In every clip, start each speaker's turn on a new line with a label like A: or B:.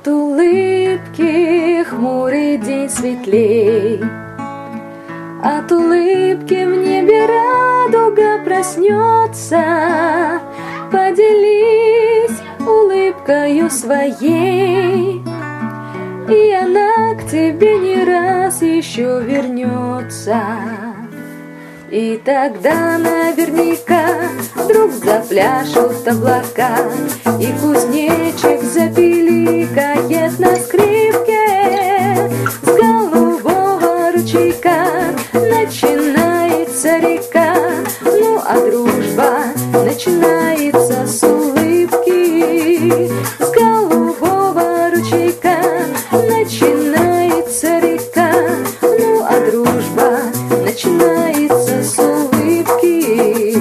A: От улыбки хмурый день светлей, от улыбки в небе радуга проснется. Поделись улыбкою своей, и она к тебе не раз еще вернется. И тогда наверняка вдруг запляшут облака, и кузнечик запиликает на скрипке. С голубого ручейка начинается река, ну а дружба начинается с улыбки. С голубого ручейка начинается река, ну а дружба начинается с улыбки.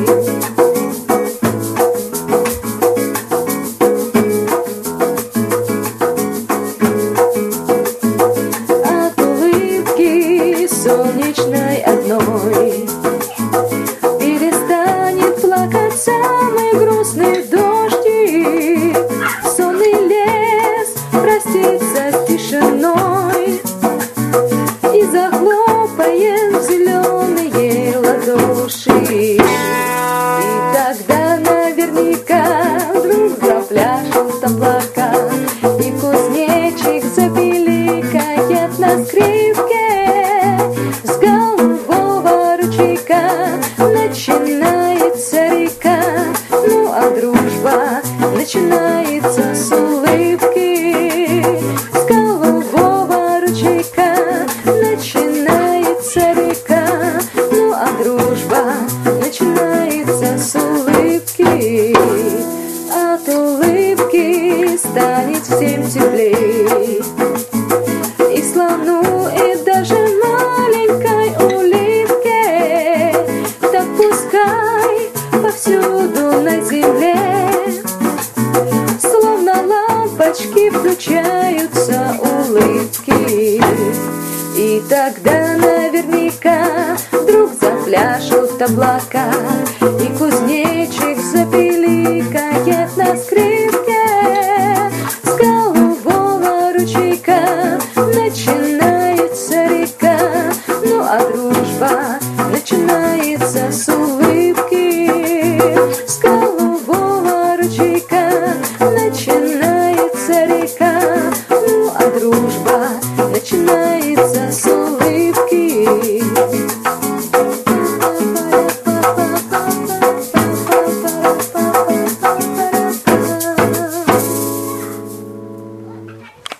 A: От улыбки солнечной одной перестанет плакать самый грустный дождик. Сонный лес простится с тишиной и захлопает зеленые ладоши. И тогда наверняка вдруг запляшут облака, и кузнечик запиликает на скрипке. С голубого ручейка начинается река, ну а дружба начинается с улыбки. С голубого ручейка начинается река, ну а дружба начинается с улыбки. От улыбки станет всем теплей, и слону, и даже маленькой улыбке. Так пускай повсюду на земле словно лампочки включаются улыбки. И тогда наверняка вдруг запляшут облака,